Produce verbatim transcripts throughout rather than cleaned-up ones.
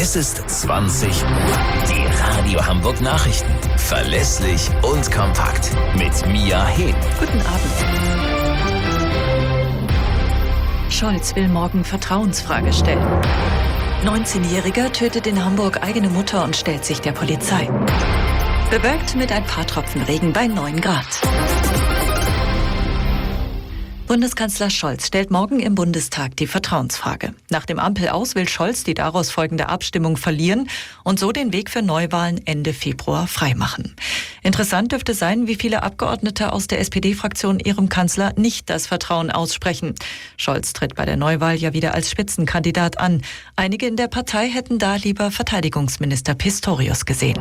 Es ist zwanzig Uhr. Die Radio Hamburg Nachrichten. Verlässlich und kompakt. Mit Mia Hehn. Guten Abend. Scholz will morgen Vertrauensfrage stellen. neunzehnjähriger tötet in Hamburg eigene Mutter und stellt sich der Polizei. Bewölkt mit ein paar Tropfen Regen bei neun Grad. Bundeskanzler Scholz stellt morgen im Bundestag die Vertrauensfrage. Nach dem Ampel-Aus will Scholz die daraus folgende Abstimmung verlieren und so den Weg für Neuwahlen Ende Februar freimachen. Interessant dürfte sein, wie viele Abgeordnete aus der S P D-Fraktion ihrem Kanzler nicht das Vertrauen aussprechen. Scholz tritt bei der Neuwahl ja wieder als Spitzenkandidat an. Einige in der Partei hätten da lieber Verteidigungsminister Pistorius gesehen.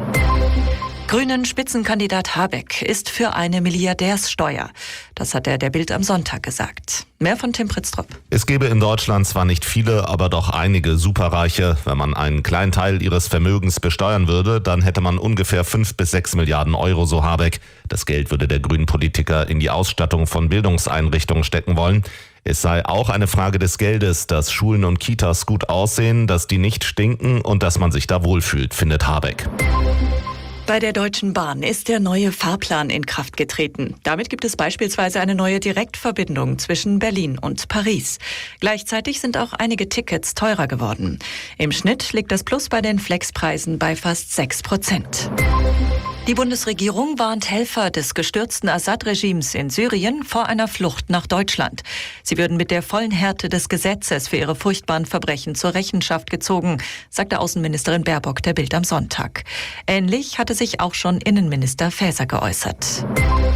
Grünen Spitzenkandidat Habeck ist für eine Milliardärssteuer. Das hat er der Bild am Sonntag gesagt. Mehr von Tim Pritztrup. Es gäbe in Deutschland zwar nicht viele, aber doch einige Superreiche. Wenn man einen kleinen Teil ihres Vermögens besteuern würde, dann hätte man ungefähr fünf bis sechs Milliarden Euro, so Habeck. Das Geld würde der grünen Politiker in die Ausstattung von Bildungseinrichtungen stecken wollen. Es sei auch eine Frage des Geldes, dass Schulen und Kitas gut aussehen, dass die nicht stinken und dass man sich da wohlfühlt, findet Habeck. Bei der Deutschen Bahn ist der neue Fahrplan in Kraft getreten. Damit gibt es beispielsweise eine neue Direktverbindung zwischen Berlin und Paris. Gleichzeitig sind auch einige Tickets teurer geworden. Im Schnitt liegt das Plus bei den Flexpreisen bei fast sechs Prozent. Die Bundesregierung warnt Helfer des gestürzten Assad-Regimes in Syrien vor einer Flucht nach Deutschland. Sie würden mit der vollen Härte des Gesetzes für ihre furchtbaren Verbrechen zur Rechenschaft gezogen, sagte Außenministerin Baerbock der Bild am Sonntag. Ähnlich hatte sich auch schon Innenminister Faeser geäußert.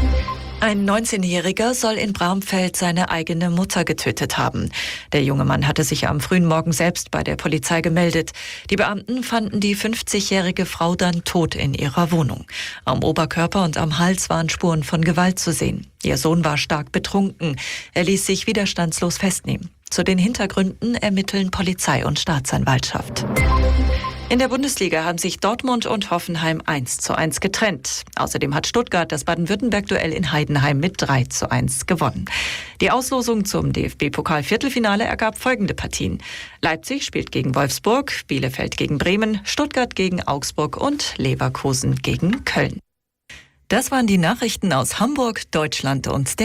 Ein neunzehnjähriger soll in Bramfeld seine eigene Mutter getötet haben. Der junge Mann hatte sich am frühen Morgen selbst bei der Polizei gemeldet. Die Beamten fanden die fünfzigjährige Frau dann tot in ihrer Wohnung. Am Oberkörper und am Hals waren Spuren von Gewalt zu sehen. Ihr Sohn war stark betrunken. Er ließ sich widerstandslos festnehmen. Zu den Hintergründen ermitteln Polizei und Staatsanwaltschaft. In der Bundesliga haben sich Dortmund und Hoffenheim eins zu eins getrennt. Außerdem hat Stuttgart das Baden-Württemberg-Duell in Heidenheim mit drei zu eins gewonnen. Die Auslosung zum D F B-Pokal-Viertelfinale ergab folgende Partien. Leipzig spielt gegen Wolfsburg, Bielefeld gegen Bremen, Stuttgart gegen Augsburg und Leverkusen gegen Köln. Das waren die Nachrichten aus Hamburg, Deutschland und der